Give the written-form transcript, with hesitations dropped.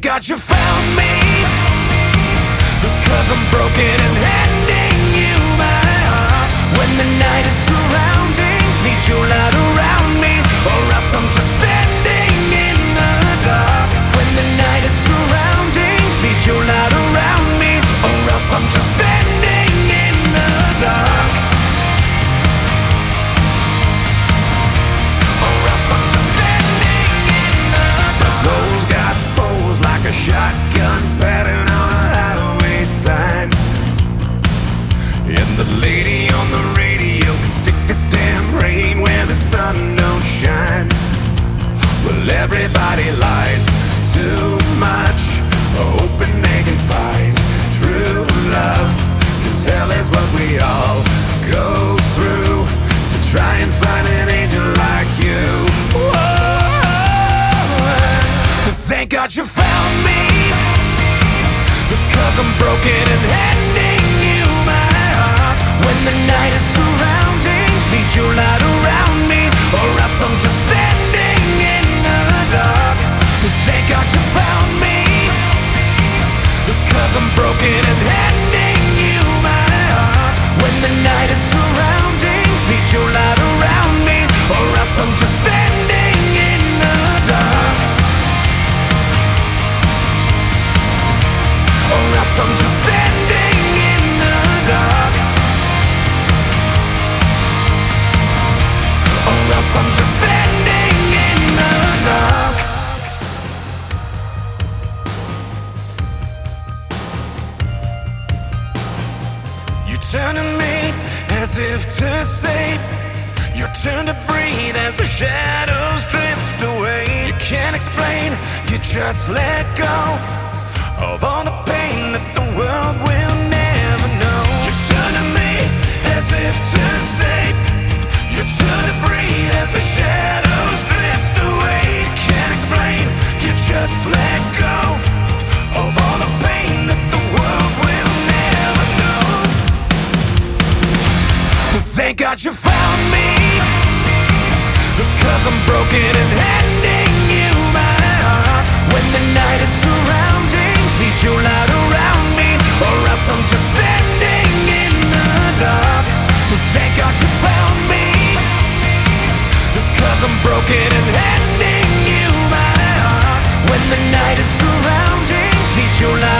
God you found me, 'cause I'm broken and handing you my heart. When the night is surrounding, need your light around me, or else I'm just standing in the dark. When the night is surrounding, need your light around me, or else I'm just standing in the dark. Or else I'm just standing in the dark. My soul's got holes like a shotgun pattern on a highway sign, and the lady on the radio can stick this damn rain where the sun don't shine. Well, everybody lies too much, hoping they can find true love, 'cause hell is what we all go through to try and find an angel like you. Whoa. Thank God you found me, 'cause I'm broken and handing you my heart. When the night is surrounding, need your light around me, or else I'm just standing in the dark. Thank God you found me, 'cause I'm broken and handing you my heart. When the night is surrounding, need your light around me, or else I'm just standing in the dark. Or else I'm just standing in the dark. Or else I'm just standing in the dark. You turn to me as if to say, your turn to breathe as the shadows drift away. You can't explain, you just let go of all the pain that the world will never know. You turn to me as if to say, you turn to breathe as the shadows drift away. You can't explain, you just let go of all the pain that the world will never know. Thank God you found me, 'cause I'm broken and handing you my heart. When the night is surrounding, need your light around me, or else I'm just standing in the dark. Thank God you found me, 'cause I'm broken and handing you my heart. When the night is surrounding, need your light